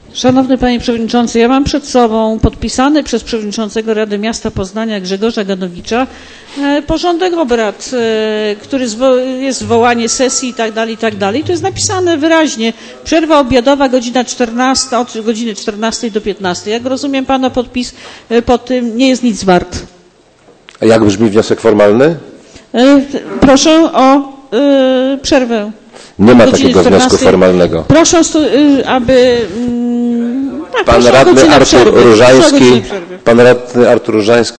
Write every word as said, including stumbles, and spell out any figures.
Szanowny Panie Przewodniczący, ja mam przed sobą podpisany przez Przewodniczącego Rady Miasta Poznania Grzegorza Ganowicza porządek obrad, który jest zwołanie sesji i tak dalej, i tak dalej. To jest napisane wyraźnie. Przerwa obiadowa godzina czternasta, od godziny czternastej do piętnastej. Jak rozumiem, Pana podpis pod tym nie jest nic wart. A jak brzmi wniosek formalny? Proszę o przerwę. Nie ma takiego wniosku formalnego. Proszę, aby... Tak, pan radny Artur Różański, pan radny Artur Różański